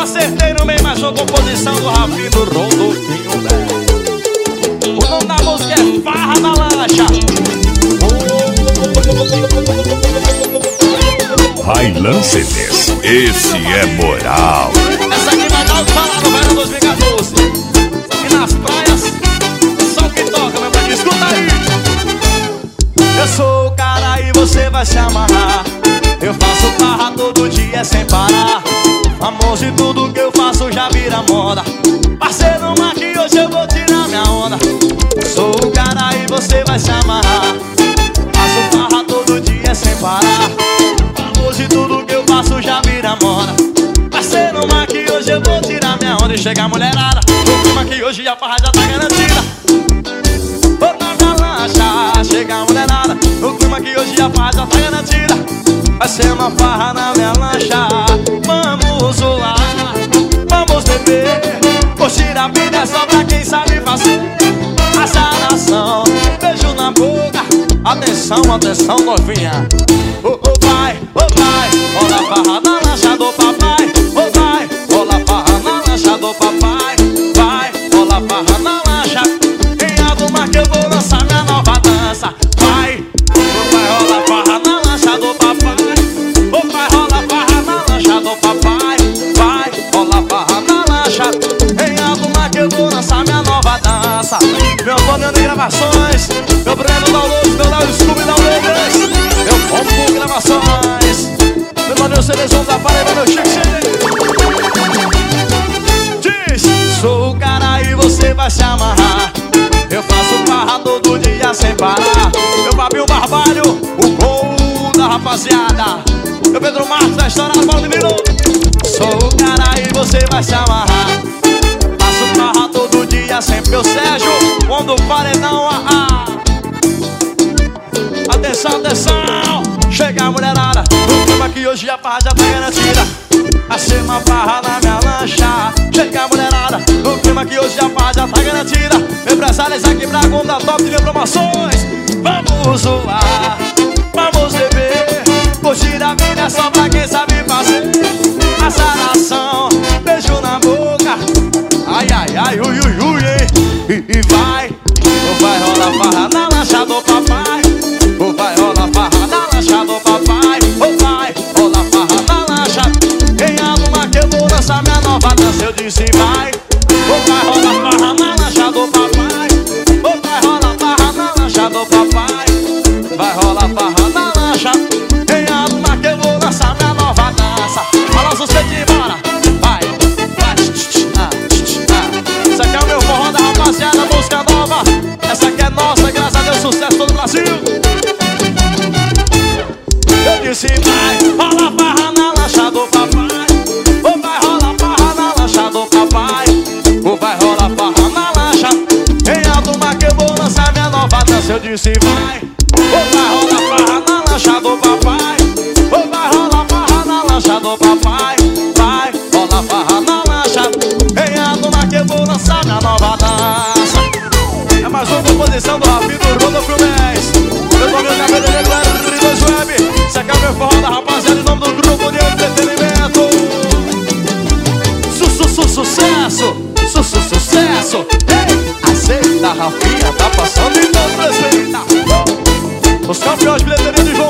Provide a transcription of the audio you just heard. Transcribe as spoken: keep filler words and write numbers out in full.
acertei no meio, mas uma composição do Rafinho Rodolfinho Bem. O nome da música é Farra na Lancha. Railan C Ds, esse é moral. Essa aqui vai dar o que falar no verão dois mil e quatorze. E nas praias, só o que toca, meu pai, escuta aí. Eu sou o cara e você vai se amarrar. Eu faço farra todo dia sem parar. Famoso e tudo que eu faço já vira moda. Parceiro, mas que hoje eu vou tirar minha onda. Sou o cara e você vai se amarrar. Faço farra todo dia sem parar. Famoso e tudo que eu faço já vira moda. Parceiro, mas que hoje eu vou tirar minha onda. E chega a mulherada, o clima que hoje a farra já tá garantida. Vou na minha lancha, chega a mulherada, o clima que hoje a farra já tá garantida. Vai ser uma farra na minha lancha. Vamos zoar, vamos beber, curtir a vida é só pra quem sabe fazer. Azaração, beijo na boca. Atenção, atenção novinha. Oh, oh, vai, oh, vai, rola a farra na lancha do papai. Oh, vai, rola a farra na lancha do papai. Vai, rola a farra na lancha. Em alto mar que eu vou lançar minha nova dança. Vai, oh, vai, rola a farra na lancha do papai. Oh, vai, rola a farra na lancha do papai. Vai, rola a farra na lancha. Em alto mar que eu vou lançar minha nova dança. Meu Antônio de Gravações, meu Breno Download, meu Léo Scooby Downloaders, meu Pombo Gravações, meu Manuel Seleção da Paraíba, meu Chique Diz, sou o cara e você vai se amarrar. Eu faço farra todo dia sem parar. Meu Fabinho Barbalho, o gol da rapaziada. Meu Pedro Marcos da história do menino. Sou o cara e você vai se amarrar. Faço farra todo dia sempre. O Sérgio, quando o paredão ah, ah. Atenção, atenção, chega a mulherada, o clima que hoje a farra já tá garantida. Vai ser uma farra na minha lancha. Chega a mulherada, o clima que hoje a farra já tá garantida. Empresários aqui pra conta top de promoções. Vamos zoar, vamos beber, curtir a vida é só pra quem sabe fazer. Azaração, beijo na boca. Ai, ai, ai, ui, ui, ui, hein? E, e vai, ou vai rolar farra na lancha do papai. Ou vai rolar farra na lancha do papai. Ou vai rolar farra na lancha. Em alto mar que eu vou lançar minha nova dança. Eu disse vai. Ou vai rolar farra na lancha do papai. Ou vai rolar farra na lancha do papai. Vai rolar farra na lancha. Em alto mar que eu vou lançar minha nova dança. Balança você de embora. Vai, vai. Essa aqui é o meu forró da rapaziada, música nova. Essa aqui é nossa, graças a Deus, sucesso todo o Brasil. Eu disse vai, rola farra na lancha do papai. Ou vai rolar farra na lancha do papai. Ou vai rolar farra na lancha. Em alto mar que eu vou lançar minha nova dança. Eu disse vai, ou vai rolar farra na lancha do papai. Ou vai rolar farra na lancha do papai. Vai rolar farra na lancha. Em alto mar que eu vou lançar minha nova dança. É mais uma composição do Rafinho Rodolfinho Bem. Eu tô meu cabeleireiro R dois Web. Esse aqui é o meu forró da rapaziada em nome do grupo de entretenimento. Su, su, su, sucesso, su, su, sucesso. Ei, aceita, Rafinha, tá passando então, respeita. Os campeões bilheterias de